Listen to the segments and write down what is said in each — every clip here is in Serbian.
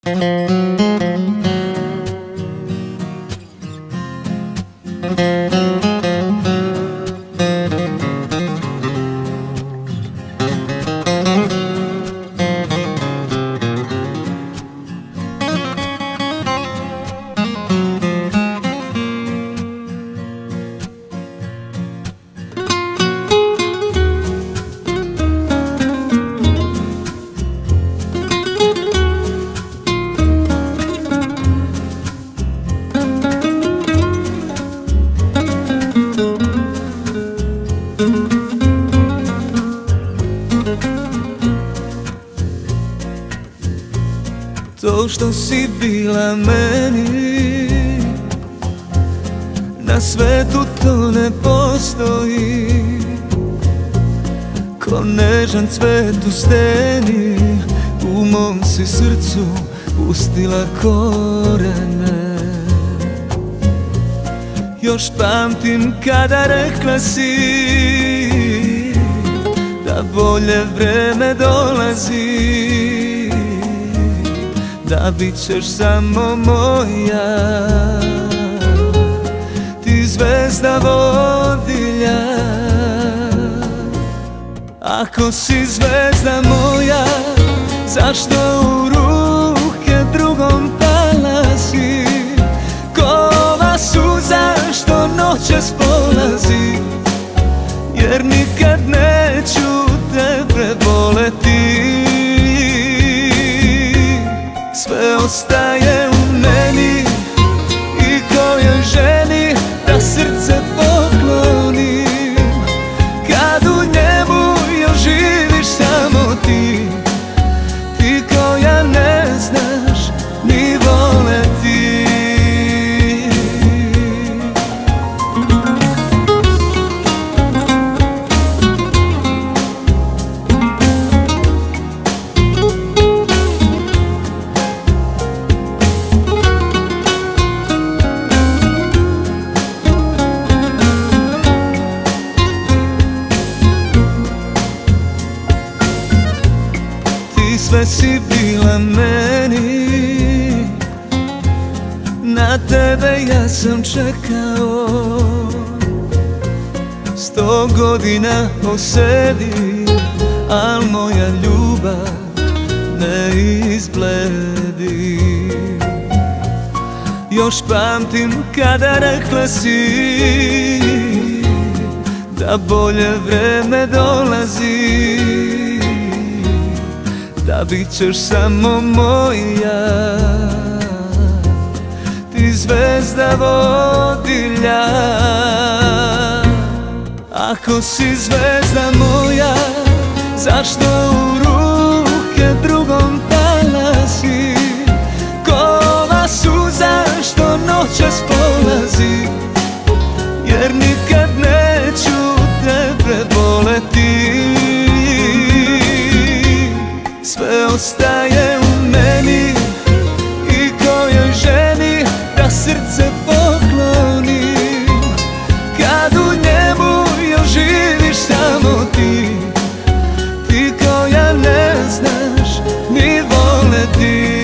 To što si bila meni, na svetu to ne postoji. Ko nežan cvet u steni, u mom si srcu pustila korene. Još pamtim kada rekla si da bolje vreme dolazi, da bit ćeš samo moja, ti zvezda vodilja. Ako si zvezda moja, zašto u ruke drugom pala si? Ko ova suza što noćas polazi, jer nikad neću te preboleti. Sve ostaje u meni i kojoj ženi da srce poklonim, kad u njemu još živiš samo ti, ti koja ne znaš ni voleti. Sve si bila meni, na tebe ja sam čekao. 100 godina osedi, al moja ljubav ne izbledi. Još pamtim kada rekla si da bolje vreme dolazi, da bit ćeš samo moja, ti zvezda vodilja. Ako si zvezda moja, zašto u ruke drugom pala si? Ko ova suza što noćas polazi, jer nikad neću te preboleti. Sve ostaje u meni i kojoj ženi da srce poklonim, kad u njemu još živiš samo ti, ti koja ne znaš ni voleti.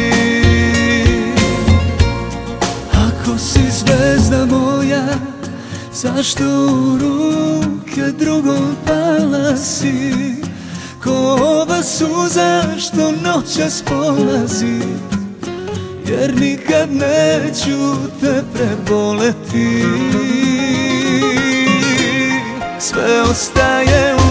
Ako si zvezda moja, zašto u ruke drugom pala si? Ko ova suza što noćas polazi, jer nikad neću te preboleti. Sve ostaje u